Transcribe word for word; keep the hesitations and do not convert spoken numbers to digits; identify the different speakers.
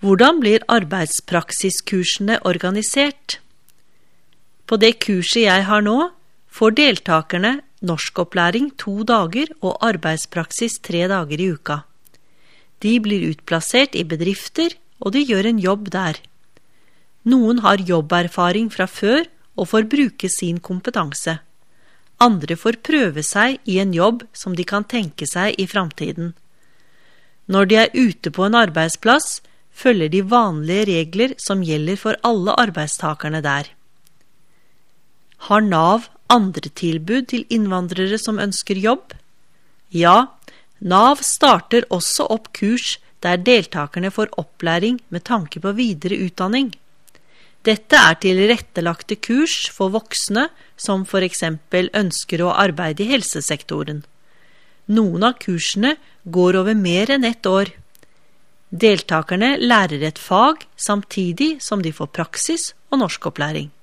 Speaker 1: Hvordan blir arbeidspraksiskursene organisert? På det kurset jeg har nå, får deltakerne norskopplæring to dager og arbeidspraksis tre dager i uka. De blir utplassert i bedrifter, og de gjør en jobb der. Noen har jobberfaring fra før og får bruke sin kompetanse. Andre får prøve seg i en jobb som de kan tenke seg i fremtiden. Når de er ute på en arbeidsplass, følger de vanlige regler som gjelder for alle arbeidstakerne der. Har Nav andre tilbud til innvandrere som ønsker jobb? Ja, Nav starter også opp kurs der deltakerne får opplæring med tanke på videre utdanning. Dette er tilrettelagte kurs for voksne som for eksempel ønsker å arbeide i helsesektoren. Noen av kursene går over mer enn ett år. Deltakerne lærer et fag samtidig som de får praksis og norskopplæring.